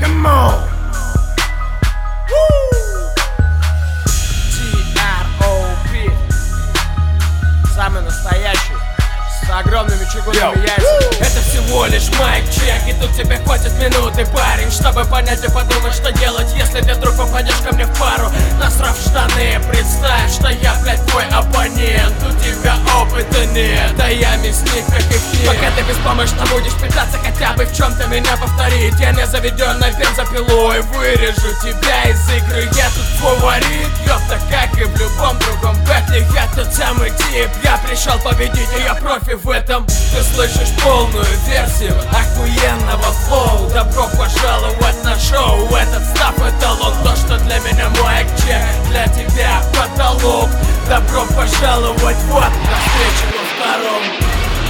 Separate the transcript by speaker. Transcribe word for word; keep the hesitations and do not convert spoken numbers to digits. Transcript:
Speaker 1: Come on!
Speaker 2: ти ар о пи. Самый настоящий, с огромными чугунными яйцами.
Speaker 3: Это всего лишь майк-чек, и тут тебе хватит минуты, парень, чтобы понять и подумать, что делать, если ты вдруг попадешь ко мне в пару. Насрав штаны, представь, что я, блядь, твой оппонент. У тебя опыта нет, да я мясник, как и все. Пока ты беспомощно будешь пытаться хотя бы в чем-то меня повторить, я не заведенной бензопилой вырежу тебя из игры. Я тут фаворит, ёпта, как и в любом другом бэтле. Я тот самый тип, я пришел победить, и я профи в этом. Ты слышишь полную версию охуенного флоу. Добро пожаловать на шоу. Этот став эталон, то, что для меня майк-чек, для тебя потолок. Добро пожаловать вот на встречу во втором.